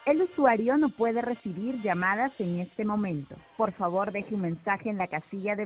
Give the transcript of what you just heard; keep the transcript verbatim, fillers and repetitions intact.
El usuario no puede recibir llamadas en este momento. Por favor, deje un mensaje en la casilla de